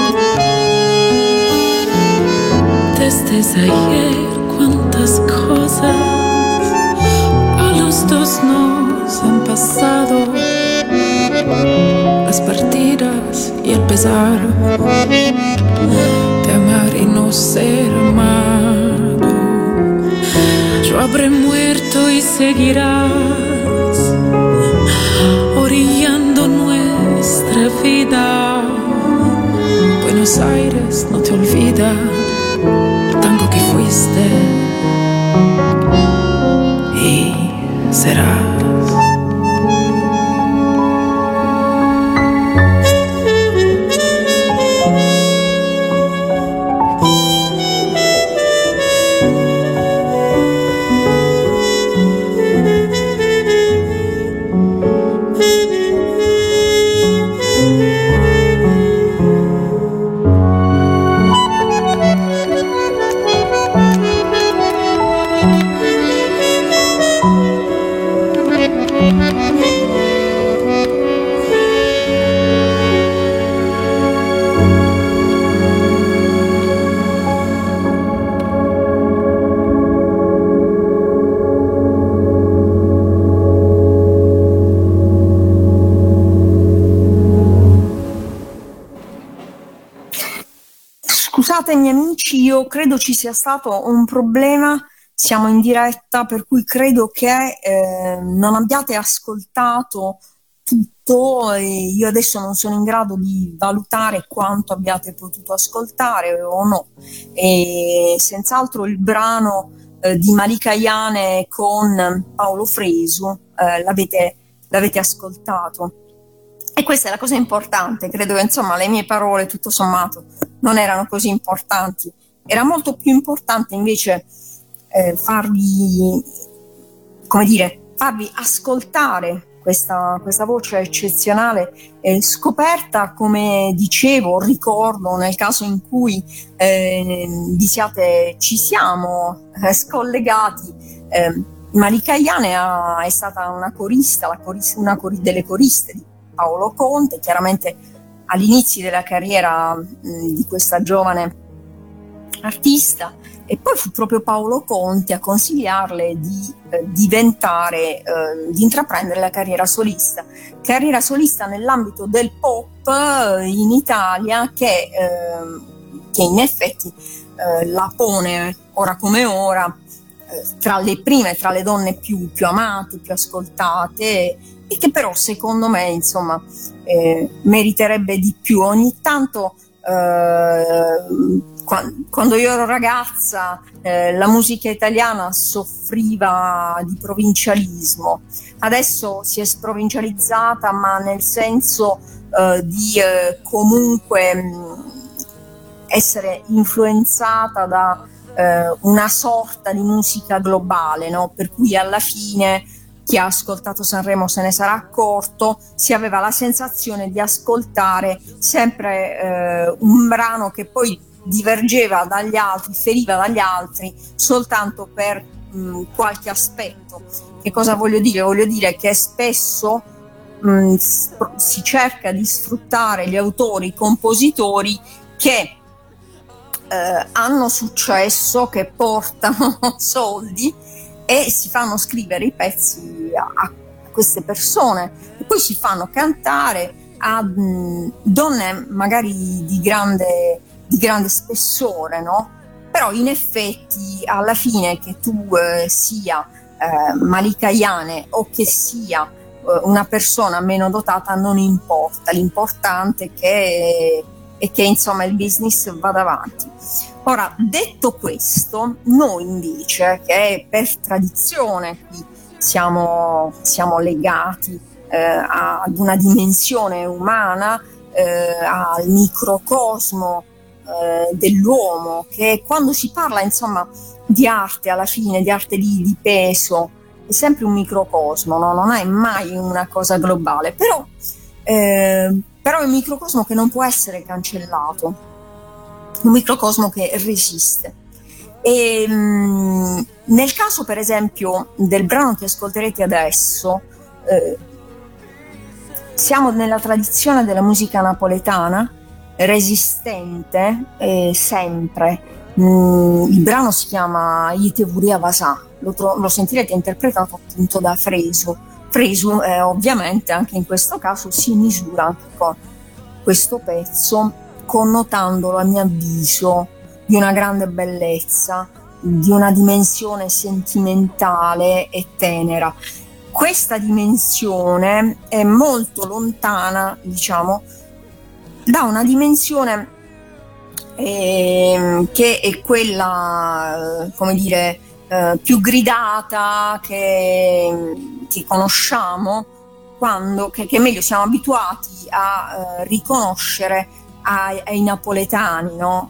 Desde ayer cuántas cosas a los dos nos han pasado, las partidas y el pesar de amar y no ser amado. Yo habré muerto y seguirás orillando nuestra vida. Buenos Aires no te olvida, tango que fuiste y serás. Scusatemi amici, io credo ci sia stato un problema, siamo in diretta, per cui credo che eh, non abbiate ascoltato tutto e io adesso non sono in grado di valutare quanto abbiate potuto ascoltare o no. E senz'altro il brano eh, di Malika Ayane con Paolo Fresu eh, l'avete, l'avete ascoltato. E questa è la cosa importante, credo che insomma le mie parole tutto sommato non erano così importanti, era molto più importante invece eh, farvi, come dire, farvi ascoltare questa, questa voce eccezionale, eh, scoperta, come dicevo, ricordo nel caso in cui eh, vi siate, ci siamo eh, scollegati. eh, Malika Ayane ha, è stata una corista, la corista una cori, delle coriste di Paolo Conte, chiaramente all'inizio della carriera mh, di questa giovane artista, e poi fu proprio Paolo Conte a consigliarle di eh, diventare, eh, di intraprendere la carriera solista, carriera solista nell'ambito del pop eh, in Italia, che, eh, che in effetti eh, la pone ora come ora tra le prime, tra le donne più, più amate, più ascoltate, e che però secondo me insomma eh, meriterebbe di più. Ogni tanto eh, quando io ero ragazza eh, la musica italiana soffriva di provincialismo, adesso si è sprovincializzata, ma nel senso eh, di eh, comunque mh, essere influenzata da eh, una sorta di musica globale, no? Per cui alla fine chi ha ascoltato Sanremo se ne sarà accorto, si aveva la sensazione di ascoltare sempre eh, un brano che poi divergeva dagli altri, feriva dagli altri soltanto per mh, qualche aspetto. Che cosa voglio dire? Voglio dire che spesso mh, si cerca di sfruttare gli autori, i compositori che eh, hanno successo, che portano soldi, e si fanno scrivere i pezzi a, a queste persone e poi si fanno cantare a mh, donne magari di grande, di grande spessore, no? Però in effetti alla fine, che tu eh, sia eh, Malika Ayane o che sia eh, una persona meno dotata non importa, l'importante è che, è che insomma il business vada avanti. Ora, detto questo, noi invece, che per tradizione qui siamo, siamo legati eh, ad una dimensione umana, eh, al microcosmo eh, dell'uomo, che quando si parla insomma di arte, alla fine di arte di, di peso, è sempre un microcosmo, no? Non è mai una cosa globale, però, eh, però è un microcosmo che non può essere cancellato, un microcosmo che resiste. E mh, nel caso per esempio del brano che ascolterete adesso, eh, siamo nella tradizione della musica napoletana, resistente eh, sempre. Mm, il brano si chiama Ite Vuria Vasà, lo, tro- lo sentirete interpretato appunto da Fresu. Fresu eh, ovviamente anche in questo caso si misura anche con questo pezzo, connotandolo a mio avviso di una grande bellezza, di una dimensione sentimentale e tenera. Questa dimensione è molto lontana, diciamo, da una dimensione eh, che è quella, come dire, eh, più gridata che, che conosciamo, quando, che, che meglio siamo abituati a eh, riconoscere ai, ai napoletani, no?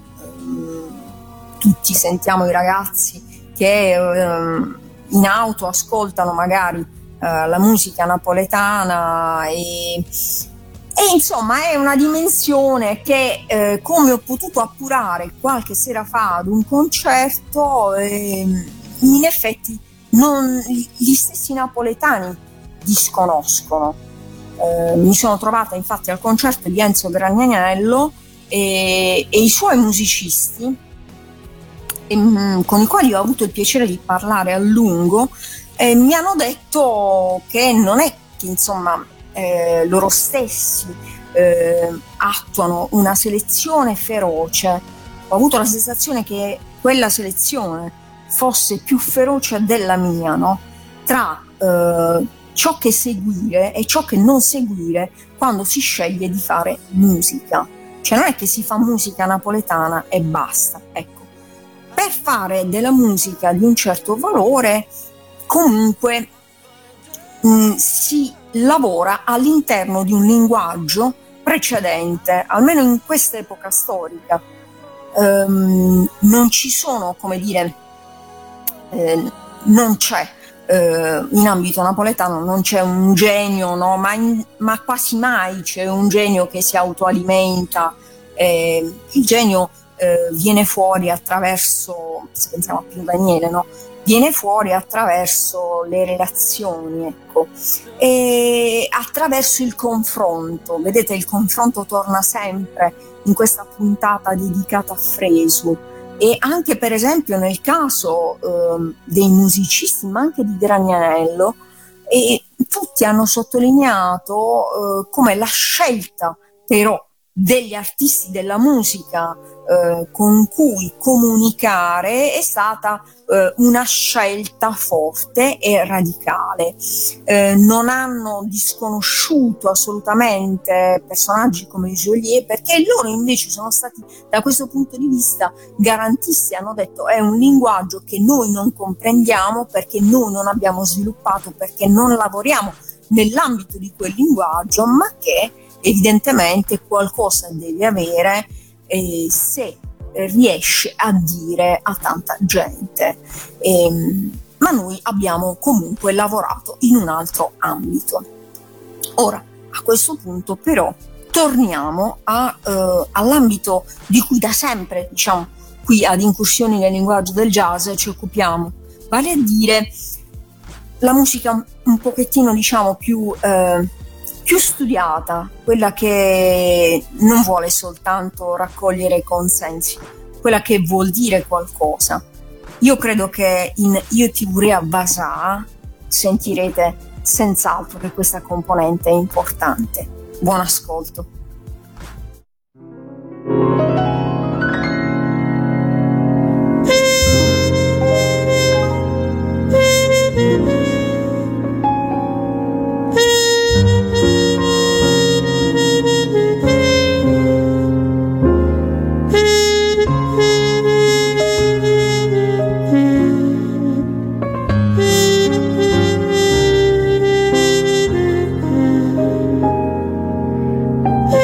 Tutti sentiamo i ragazzi che eh, in auto ascoltano magari eh, la musica napoletana e, e insomma è una dimensione che eh, come ho potuto appurare qualche sera fa ad un concerto, eh, in effetti non, gli stessi napoletani disconoscono. Eh, mi sono trovata infatti al concerto di Enzo Gragnaniello e, e i suoi musicisti, e, mh, con i quali ho avuto il piacere di parlare a lungo, eh, mi hanno detto che non è che insomma eh, loro stessi eh, attuano una selezione feroce. Ho avuto la sensazione che quella selezione fosse più feroce della mia, no? Tra eh, ciò che seguire e ciò che non seguire quando si sceglie di fare musica. Cioè non è che si fa musica napoletana e basta, ecco. Per fare della musica di un certo valore comunque mh, si lavora all'interno di un linguaggio precedente, almeno in questa epoca storica. Um, non ci sono, come dire, eh, non c'è eh, in ambito napoletano non c'è un genio, no? ma, in, ma quasi mai c'è un genio che si autoalimenta. Eh, il genio eh, viene fuori attraverso, se pensiamo a Pio Daniele, no? Viene fuori attraverso le relazioni, ecco, e attraverso il confronto. Vedete, il confronto torna sempre in questa puntata dedicata a Fresu, e anche per esempio nel caso eh, dei musicisti, ma anche di Gragnaniello, e tutti hanno sottolineato eh, come la scelta però degli artisti della musica eh, con cui comunicare è stata eh, una scelta forte e radicale. Eh, non hanno disconosciuto assolutamente personaggi come Geolier, perché loro invece sono stati da questo punto di vista garantisti, hanno detto è un linguaggio che noi non comprendiamo perché noi non abbiamo sviluppato, perché non lavoriamo nell'ambito di quel linguaggio, ma che evidentemente qualcosa deve avere eh, se riesce a dire a tanta gente. Ehm, ma noi abbiamo comunque lavorato in un altro ambito. Ora, a questo punto però torniamo a, eh, all'ambito di cui da sempre, diciamo, qui ad Incursioni nel linguaggio del jazz ci occupiamo, vale a dire la musica un pochettino, diciamo, più, eh, più studiata, quella che non vuole soltanto raccogliere consensi, quella che vuol dire qualcosa. Io credo che in Io ti vorrei Basà sentirete senz'altro che questa componente è importante. Buon ascolto. Thank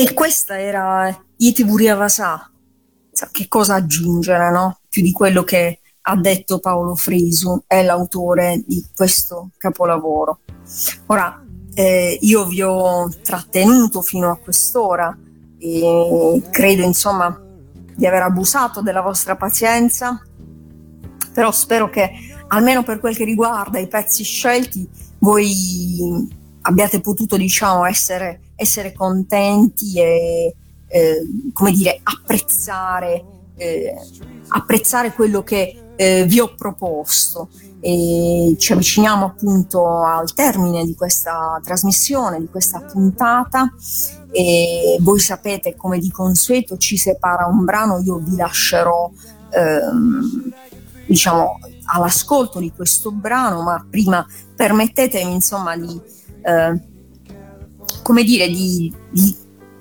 E questa era Yetvuria Vasà. Che cosa aggiungere, no? Più di quello che ha detto Paolo Frisu, è l'autore di questo capolavoro. Ora, eh, io vi ho trattenuto fino a quest'ora e credo, insomma, di aver abusato della vostra pazienza, però spero che, almeno per quel che riguarda i pezzi scelti, voi abbiate potuto, diciamo, essere, essere contenti e, eh, come dire, apprezzare, eh, apprezzare quello che Eh, vi ho proposto. E ci avviciniamo appunto al termine di questa trasmissione, di questa puntata, e voi sapete, come di consueto, ci separa un brano. Io vi lascerò ehm, diciamo all'ascolto di questo brano, ma prima permettetemi, insomma, di eh, come dire di, di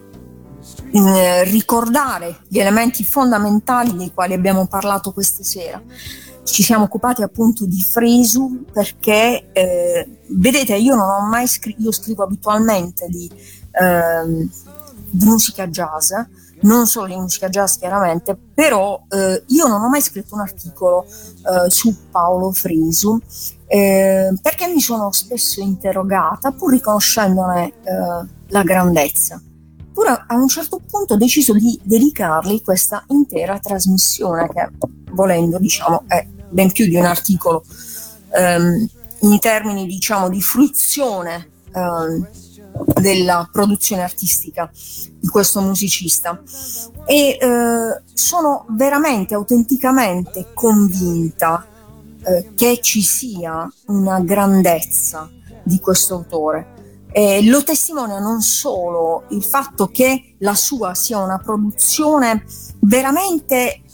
Eh, ricordare gli elementi fondamentali dei quali abbiamo parlato questa sera. Ci siamo occupati appunto di Frisu perché eh, vedete, io non ho mai scritto, io scrivo abitualmente di, eh, di musica jazz, non solo di musica jazz chiaramente, però eh, io non ho mai scritto un articolo eh, su Paolo Frisu eh, perché mi sono spesso interrogata, pur riconoscendone eh, la grandezza. Pure a un certo punto ho deciso di dedicargli questa intera trasmissione, che, volendo, diciamo, è ben più di un articolo ehm, in termini, diciamo, di fruizione ehm, della produzione artistica di questo musicista. E eh, sono veramente, autenticamente convinta eh, che ci sia una grandezza di questo autore. Eh, lo testimonia non solo il fatto che la sua sia una produzione veramente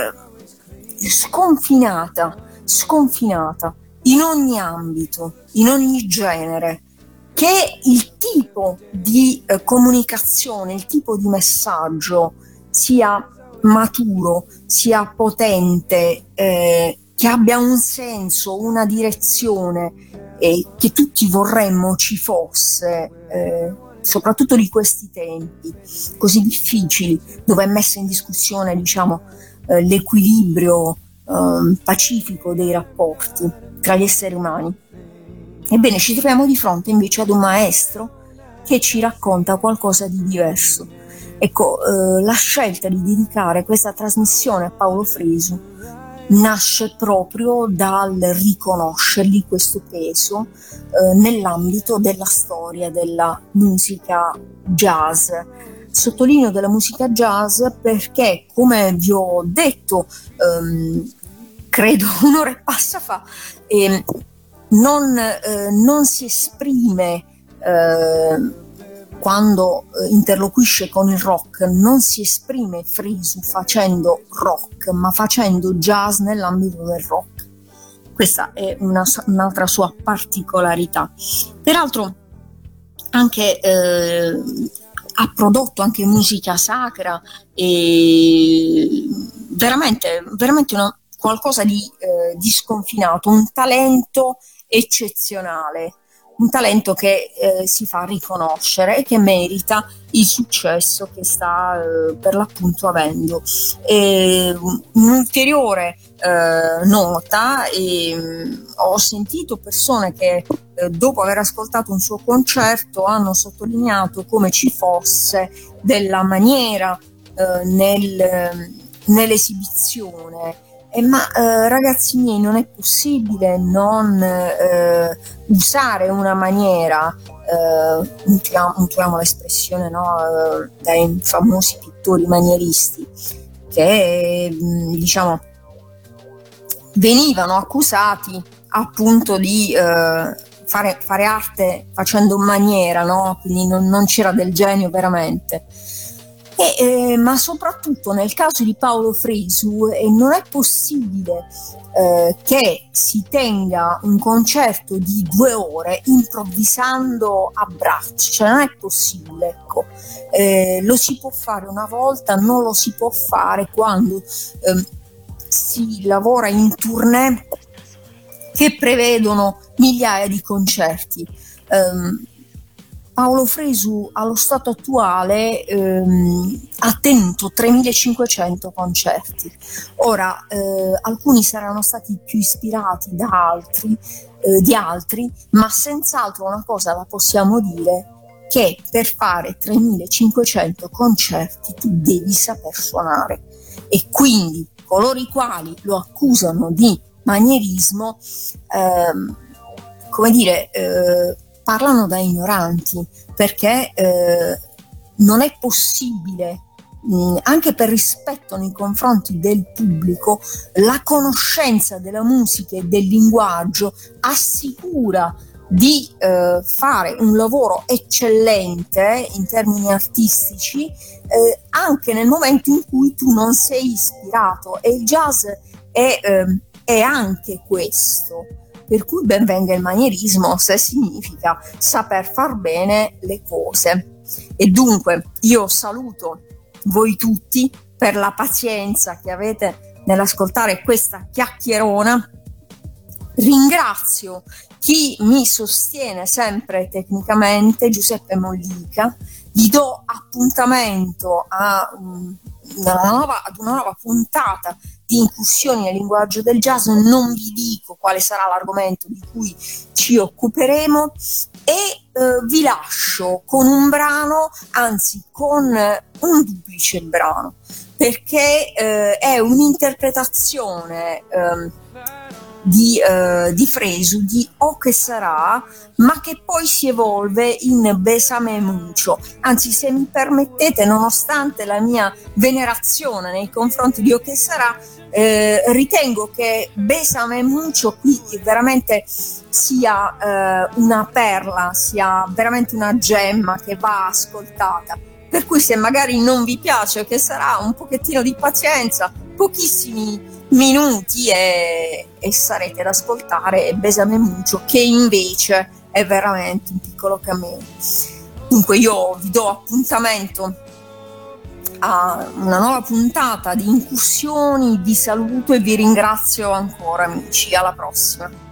eh, sconfinata, sconfinata in ogni ambito, in ogni genere, che il tipo di eh, comunicazione, il tipo di messaggio sia maturo, sia potente, eh, che abbia un senso, una direzione, e che tutti vorremmo ci fosse, eh, soprattutto di questi tempi così difficili, dove è messo in discussione, diciamo, eh, l'equilibrio eh, pacifico dei rapporti tra gli esseri umani. Ebbene, ci troviamo di fronte invece ad un maestro che ci racconta qualcosa di diverso. Ecco, eh, la scelta di dedicare questa trasmissione a Paolo Frisu nasce proprio dal riconoscergli questo peso eh, nell'ambito della storia della musica jazz. Sottolineo della musica jazz perché, come vi ho detto, ehm, credo un'ora e passa fa, eh, non, eh, non si esprime eh, quando eh, interloquisce con il rock, non si esprime Frisu facendo rock, ma facendo jazz nell'ambito del rock. Questa è una, un'altra sua particolarità. Peraltro anche eh, ha prodotto anche musica sacra e veramente, veramente una, qualcosa di, eh, di sconfinato, un talento eccezionale. Un talento che eh, si fa riconoscere e che merita il successo che sta eh, per l'appunto avendo. E un'ulteriore eh, nota, e, mh, ho sentito persone che eh, dopo aver ascoltato un suo concerto hanno sottolineato come ci fosse della maniera eh, nel, nell'esibizione. Eh, ma eh, ragazzi miei, non è possibile non eh, usare una maniera, eh, usiamo, usiamo l'espressione, no, eh, dai famosi pittori manieristi, che diciamo venivano accusati appunto di eh, fare, fare arte facendo maniera, no? Quindi non, non c'era del genio veramente. E, eh, ma soprattutto nel caso di Paolo Frisu eh, non è possibile eh, che si tenga un concerto di due ore improvvisando a braccio, cioè non è possibile, ecco. Eh, lo si può fare una volta, non lo si può fare quando eh, si lavora in tournée che prevedono migliaia di concerti. Um, Paolo Fresu allo stato attuale ehm, ha tenuto tremilacinquecento concerti. Ora, eh, alcuni saranno stati più ispirati da altri, eh, di altri, ma senz'altro una cosa la possiamo dire, che per fare tremilacinquecento concerti tu devi saper suonare, e quindi coloro i quali lo accusano di manierismo, ehm, come dire, eh, parlano da ignoranti, perché eh, non è possibile, mh, anche per rispetto nei confronti del pubblico, la conoscenza della musica e del linguaggio assicura di eh, fare un lavoro eccellente in termini artistici eh, anche nel momento in cui tu non sei ispirato, e il jazz è, eh, è anche questo. Per cui ben venga il manierismo se significa saper far bene le cose. E dunque io saluto voi tutti per la pazienza che avete nell'ascoltare questa chiacchierona. Ringrazio chi mi sostiene sempre tecnicamente, Giuseppe Mollica. Vi do appuntamento a um, una nuova, ad una nuova puntata di Incursioni nel linguaggio del jazz. Non vi dico quale sarà l'argomento di cui ci occuperemo, e eh, vi lascio con un brano, anzi con un duplice brano, perché eh, è un'interpretazione eh, di, eh, di Fresu di O che sarà, ma che poi si evolve in Besame Mucho. Anzi, se mi permettete, nonostante la mia venerazione nei confronti di O che sarà, eh, ritengo che Besame Mucho qui veramente sia eh, una perla, sia veramente una gemma che va ascoltata. Per cui se magari non vi piace O che sarà, un pochettino di pazienza, pochissimi minuti e, e sarete ad ascoltare Besame Mucho, che invece è veramente un piccolo cameo. Dunque io vi do appuntamento a una nuova puntata di Incursioni, vi saluto e vi ringrazio ancora, amici, alla prossima.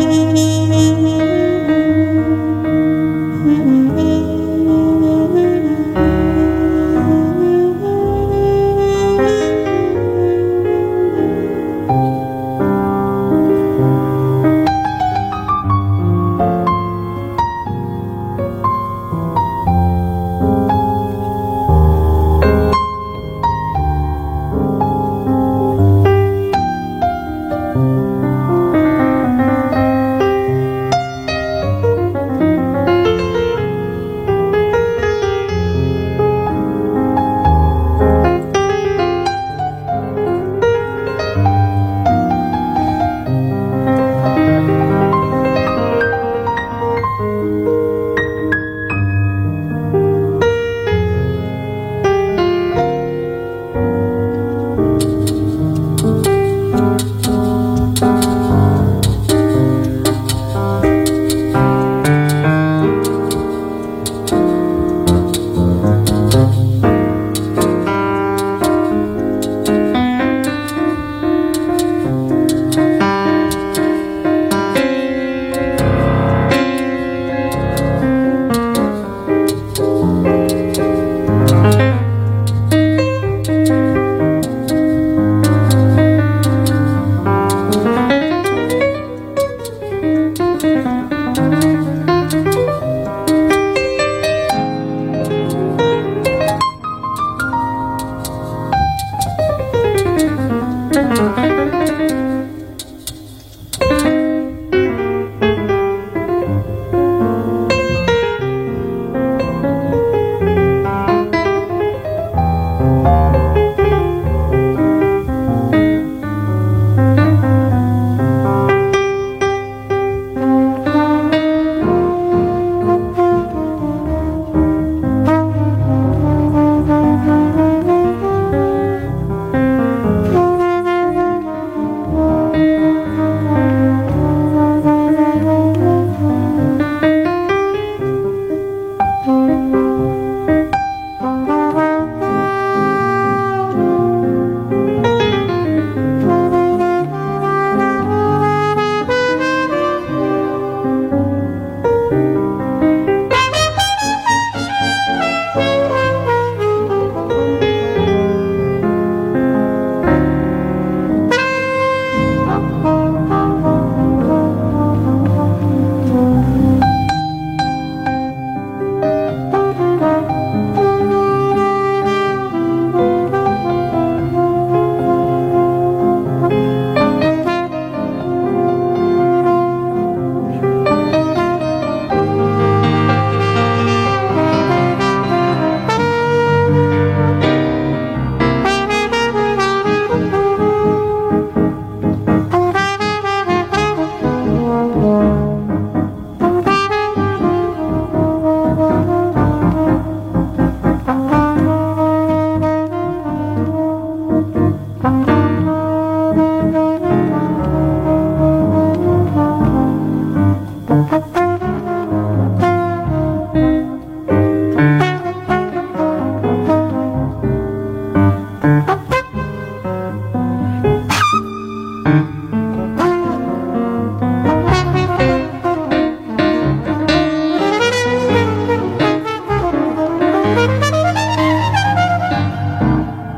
Thank you.